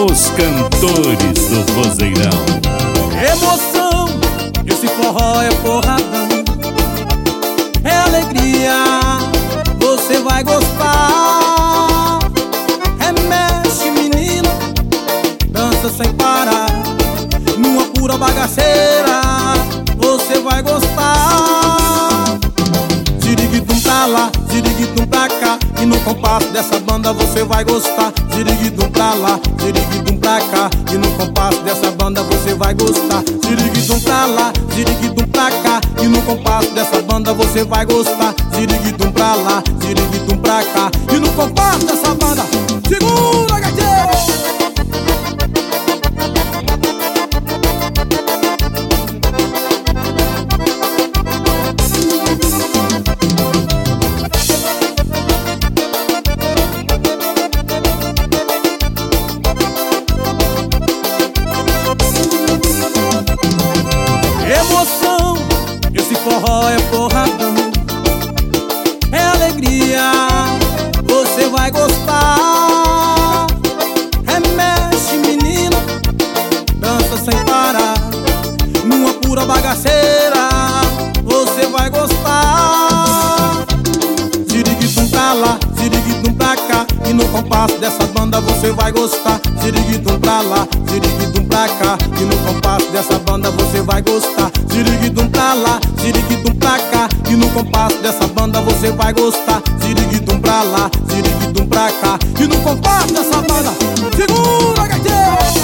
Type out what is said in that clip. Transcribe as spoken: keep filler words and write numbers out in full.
Os cantores do vozeirão. Emoção, esse forró é porradão. É alegria, você vai gostar. Remexe, menina, dança sem parar. Numa pura bagaceira, você vai gostar. Ziriguidum pra lá, ziriguidum pra cá, e no compasso dessa banda você vai gostar. Ziriguidum pra lá, ziriguidum pra cá, e no compasso dessa banda você vai gostar. Ziriguidum pra lá, ziriguidum pra cá, e no compasso dessa banda você vai gostar. Ziriguidum pra lá, ziriguidum pra cá, e no compasso dessa banda. Segura, gatinho! Emoção, esse forró é porradão. É alegria, você vai gostar. Remexe, menina, dança sem parar. Numa pura bagaceira, você vai gostar. Ziriguidum pra lá, ziriguidum pra cá, e no compasso dessa banda você vai gostar. Ziriguidum pra lá, ziriguidum pra cá, e no compasso dessa banda você vai gostar. Ziriguidum pra lá, ziriguidum pra cá, e no compasso dessa banda você vai gostar. Ziriguidum pra lá, ziriguidum pra cá, e no compasso dessa banda. Segura, gatinho!